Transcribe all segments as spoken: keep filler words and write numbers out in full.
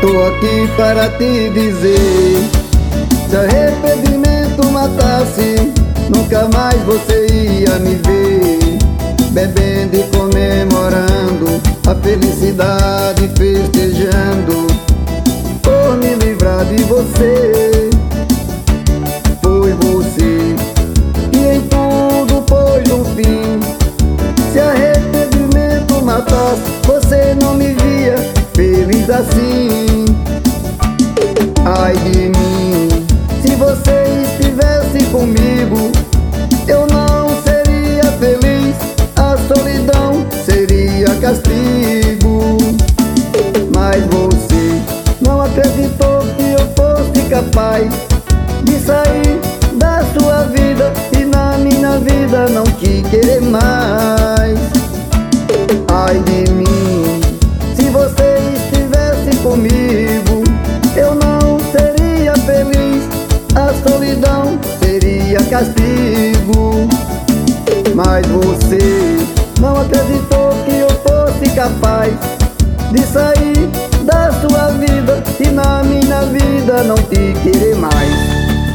Tô aqui para te dizer: se arrependimento matasse, nunca mais você ia me ver bebendo e comemorando a felicidade, festejando por me livrar de você. Foi você que em tudo pôs um fim. Se arrependimento matasse, você não me via feliz assim. Ai de mim, se você estivesse comigo, eu não seria feliz. A solidão seria castigo. Mas você não acreditou que eu fosse capaz de sair da sua vida e na minha vida não te querer mais. Ai de mim, se você estivesse comigo, eu não seria feliz. A solidão seria castigo. Mas você não acreditou que eu fosse capaz de sair da sua vida e na minha vida não te querer mais.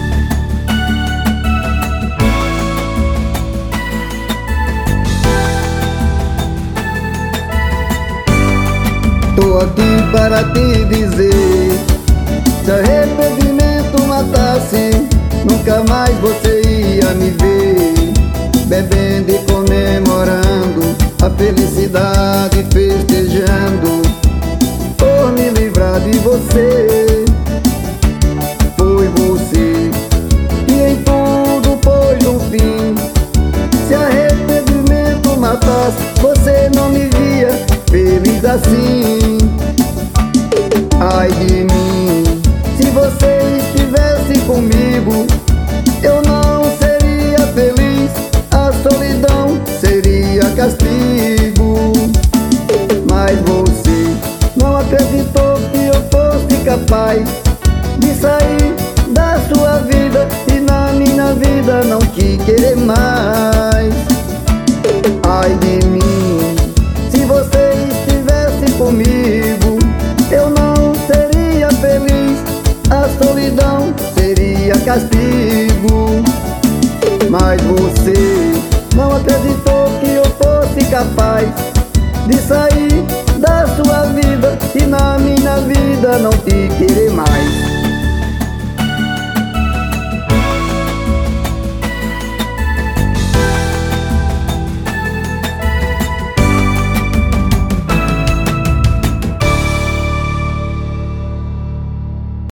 Tô aqui para te dizer: se arrependimento matasse, nunca mais você ia me ver bebendo e comemorando a felicidade, festejando por me livrar de você. Foi você que em tudo pôs um fim. Se arrependimento matasse, você não me via feliz assim. Ai de mim, se você estivesse comigo, eu não seria feliz. A solidão seria castigo. Mas você não acreditou que eu fosse capaz de sair da sua vida e na minha vida não te querer mais. Ai de mim, se você estivesse comigo, eu não seria feliz. A solidão seria castigo. Mas você não acreditou que eu fosse capaz de sair da sua vida e na minha vida não te querer mais.